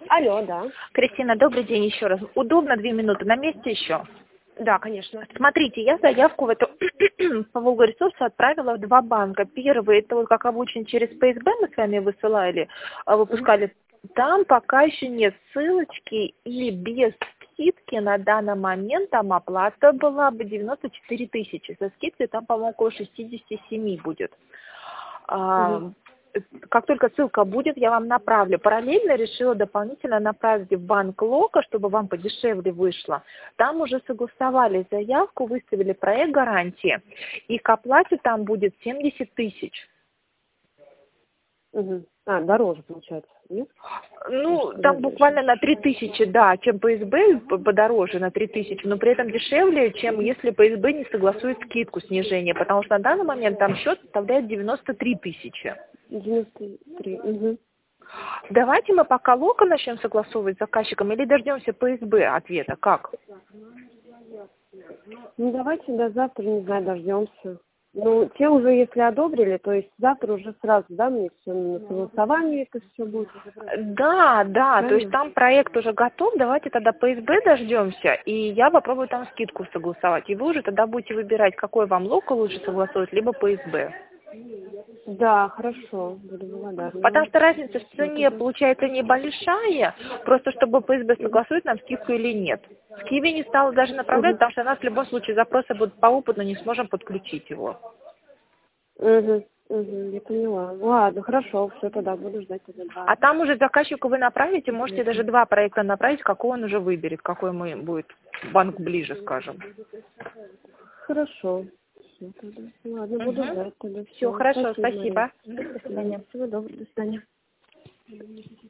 Алло, да. Кристина, добрый день еще раз. Удобно 2 минуты? На месте еще? Да, конечно. Смотрите, я заявку в эту по Волгоресурсу отправила в 2 банка. Первый, это вот как обучен через ПСБ мы с вами высылали, выпускали. Там пока еще нет ссылочки и без скидки на данный момент там оплата была бы 94 тысячи. Со скидкой там, по-моему, около 67 будет. Как только ссылка будет, я вам направлю. Параллельно решила дополнительно направить в банк Лока, чтобы вам подешевле вышло. Там уже согласовали заявку, выставили проект гарантии, и к оплате там будет 70 тысяч. Дороже получается, нет? Ну, там буквально на 3 тысячи, да, чем ПСБ подороже на 3 тысячи, но при этом дешевле, чем если ПСБ не согласует скидку снижения, потому что на данный момент там счет составляет 93 тысячи. 93. Давайте мы пока Лока начнем согласовывать с заказчиком или дождемся ПСБ ответа, как? Ну, давайте до завтра, не знаю, дождемся. Ну, те уже, если одобрили, то есть завтра уже сразу, да, мне все на согласование это все будет. Да, Правильно? то есть там проект уже готов, давайте тогда ПСБ дождемся, и я попробую там скидку согласовать, и вы уже тогда будете выбирать, какой вам Лока лучше согласовать, либо ПСБ. Да, хорошо, буду благодарна. Потому что разница в цене получается небольшая, просто чтобы ПСБ согласует нам скидку или нет. В Киеве не стала даже направлять, потому что у нас в любом случае запросы будут по опыту, не сможем подключить его. Я поняла. Ладно, хорошо, все, тогда буду ждать тогда. А там уже заказчику вы направите, можете даже 2 проекта направить, какой он уже выберет, какой ему будет банк ближе, скажем. Хорошо. Всё, тогда. Ладно, буду ждать тогда. Все, хорошо, спасибо. Мария. До свидания. Всего доброго, до свидания.